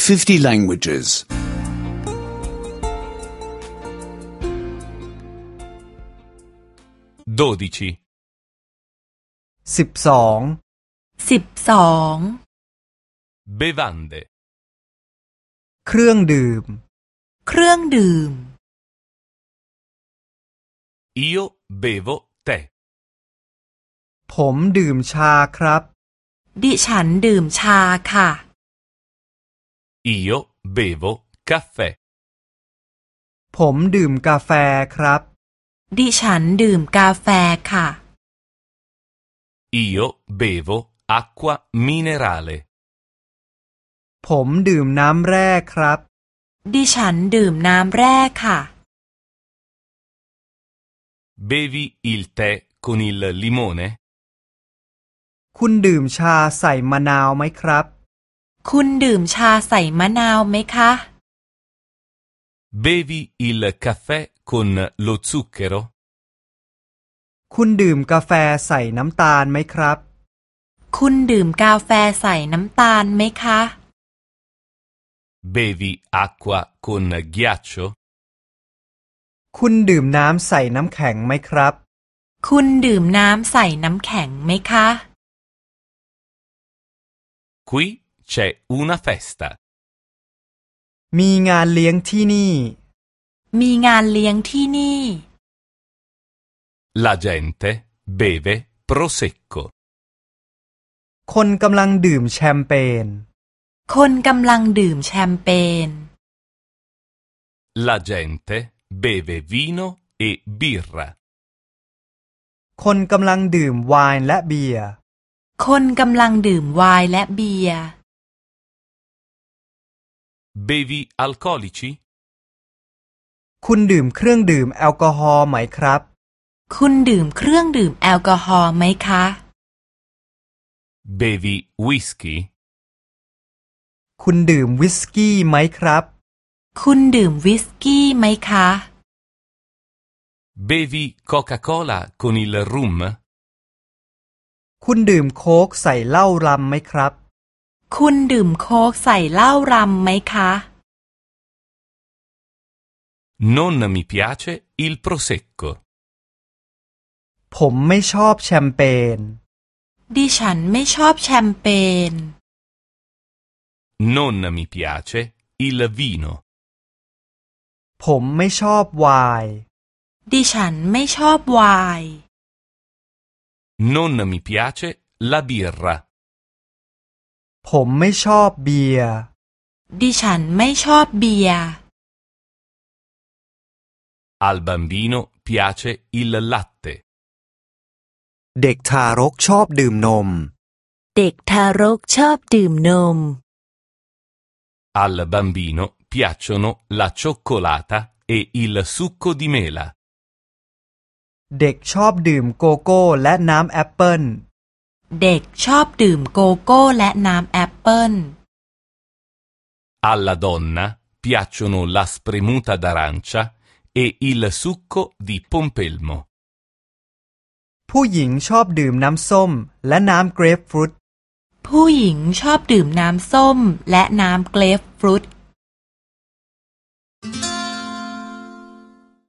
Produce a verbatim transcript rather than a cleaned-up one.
fifty languages. 12. สิบสองสิบสอง Bevande. เครื่องดื่มเครื่องดื่ม Io bevo tè. ผมดื่มชาครับดิฉันดื่มชาค่ะ Io bevo caffè. ผมดื่มกาแฟครับดิฉันดื่มกาแฟค่ะ Io bevo acqua minerale. ผมดื่มน้ำแร่ครับดิฉันดื่มน้ำแร่ค่ะ Bevi il tè con il limone? คุณดื่มชาใส่มะนาวไหมครับคุณดื่มชาใส่มะนาวไหมคะ Bevi il caffè con lo zucchero? คุณดื่มกาแฟใส่น้ำตาลไหมครับคุณดื่มกาแฟใส่น้ำตาลไหมคะ Bevi acqua con ghiaccio? คุณดื่มน้ำใส่น้ำแข็งไหมครับคุณดื่มน้ำใส่น้ำแข็งไหมคะ Qui c'è una festa. มีงานเลี้ยงที่นี่มีงานเลี้ยงที่นี่ La gente beve prosecco. คนกำลังดื่มแชมเปญคนกำลังดื่มแชมเปญ La gente beve vino e birra. คนกำลังดื่มไวน์และเบียร์คนกำลังดื่มไวน์และเบียร์ Bevi alcolici? คุณดื่มเครื่องดื่มแอลกอฮอล์ไหมครับคุณดื่มเครื่องดื่มแอลกอฮอล์ไหมคะ Bevi whisky? คุณดื่มวิสกี้ไหมครับคุณดื่มวิสกี้ไหมคะ Bevi Coca-Cola con il rum? คุณดื่มโค้กใส่เหล้ารำไหมครับคุณดื่มโค้กใส่เหล้ารำไหมคะ Non mi piace il prosecco. ผมไม่ชอบแชมเปญดิฉันไม่ชอบแชมเปญ Non mi piace il vino. ผมไม่ชอบไวน์ดิฉันไม่ชอบไวน์ Non mi piace la birra. ผมไม่ชอบเบียร์ดิฉันไม่ชอบเบียร์ Al bambino piace il latte. เด็กทารกชอบดื่มนมเด็กทารกชอบดื่มนม Al bambino piacciono la cioccolata e il succo di mela. เด็กชอบดื่มโกโก้และน้ำแอปเปิ้ลเด็กชอบดื่มโกโก้และน้ำแอปเปิ้ล Alla donna piacciono la spremuta d'arancia e il succo di pompelmo. ผู้หญิงชอบดื่มน้ำส้มและน้ำเกรปฟรุตผู้หญิงชอบดื่มน้ำส้มและน้ำเกรปฟรุต